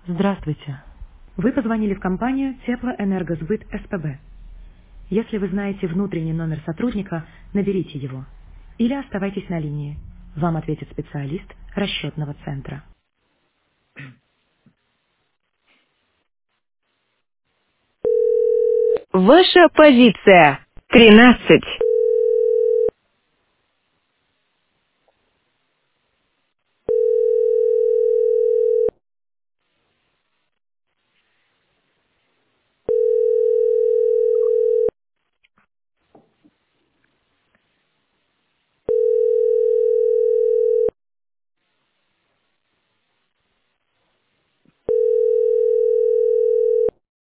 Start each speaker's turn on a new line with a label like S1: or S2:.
S1: Здравствуйте. Вы позвонили в компанию Теплоэнергосбыт СПБ. Если вы знаете внутренний номер сотрудника, наберите его. Или оставайтесь на линии. Вам ответит специалист расчетного центра.
S2: Ваша позиция. 13.